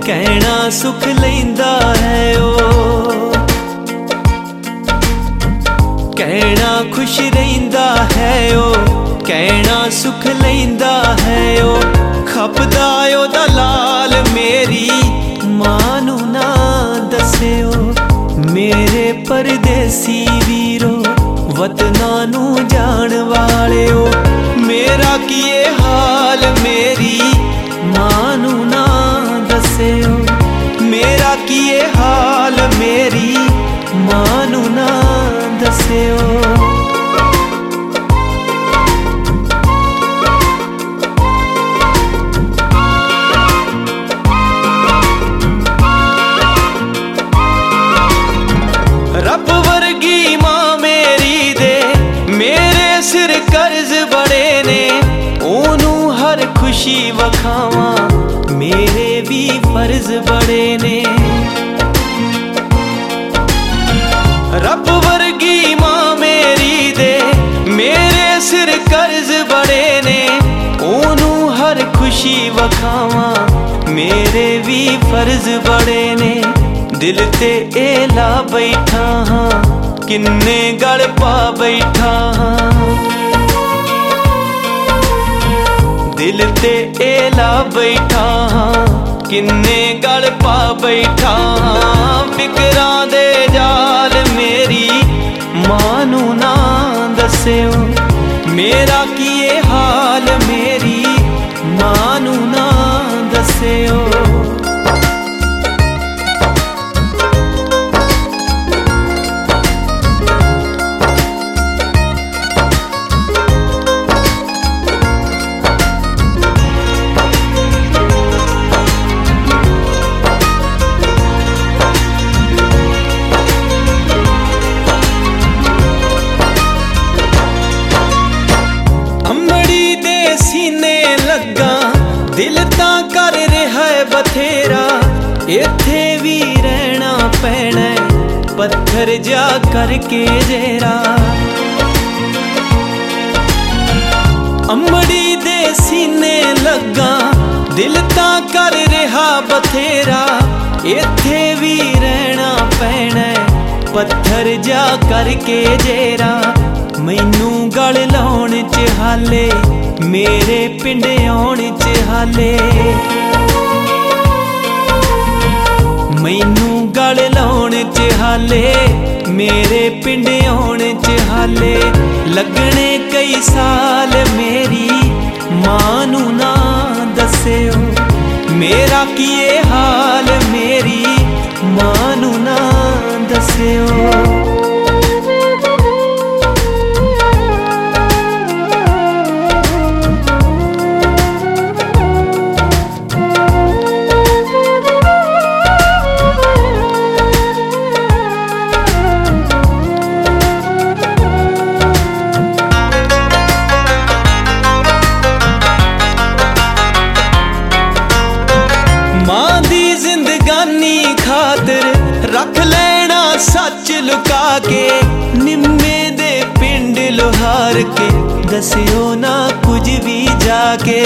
कहना सुख लैंदा है ओ, कहना खुश रहिंदा है ओ, कहना सुख लैंदा है ओ। खपदा ओदा लाल मेरी मां नू ना दस्सिओ, मेरे परदेसी वीरो वतना नू जान वालिओ। मेरा किए हाल मेरी मां नू ना दस्सिओ, मेरा किए हाल मेरी मां नू ना दस्सिओ। रब वर्गी मां मेरी दे मेरे सिर कर्ज बड़े ने, ओनू हर खुशी वखावा मेरे भी फर्ज बड़े ने। रब वर्गी मां मेरी दे मेरे सिर कर्ज बड़े ने, ओनू हर खुशी वखावा मेरे भी फर्ज बड़े ने। दिल ते एला बैठा हाँ किन्ने गल पा बैठा हाँ, दिल ते एला बैठा हाँ किन्ने गल पा बैठा हाँ। फिकरां दे जाल मेरी मां नू ना दस्सिओ, मेरा किए हाल मेरी मां नू ना दस्सिओ। दिल तां कर रहा है बथेरा, इत्थे भी रहना पैना पत्थर जा करके जेरा। अमड़ी दे सीने लगा दिल तां कर रहा बथेरा, इत्थे भी रहना पैना पत्थर जा करके जेरा। मैनू गल लाउण च हाले मेरे पिंड आउण च हाले, मैनू गल लाउण च हाले मेरे पिंड आउण च हाले। लगने कई साल मेरी मां नू ना दस्सिओ, मेरा किए हाल मेरी मां नू ना दस्सिओ। मां दी जिंदगानी खातिर रख लेना सच लुका के, निम्मे दे पिंड लोहार के दस्सिओ ना कुछ भी जाके।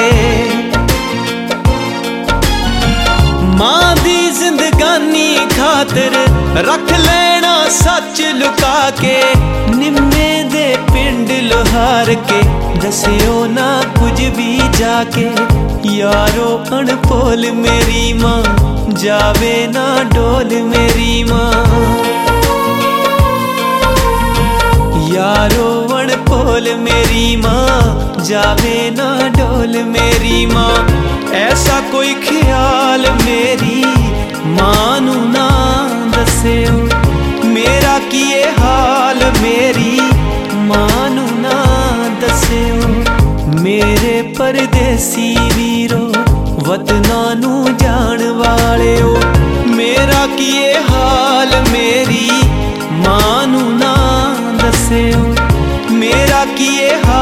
मां दी जिंदगानी खातिर रख लेना सच लुका के, निम्मे दे पिंड लोहार के दस्सिओ ना कुछ भी जाके। यारो अनपोल मेरी मां जावे ना डोल मेरी मां, यारो अनपोल मेरी मां जावे ना डोल मेरी मां। ऐसा कोई ख्याल मेरी मां नू ना दस्सिओ, मेरा किए हाल मेरी मां नू ना दस्सिओ। मेरे परदेसी वीरो वतना नू जान वालिओ, मेरा किए हाल मेरी मां नू ना दस्सिओ, मेरा किए हाल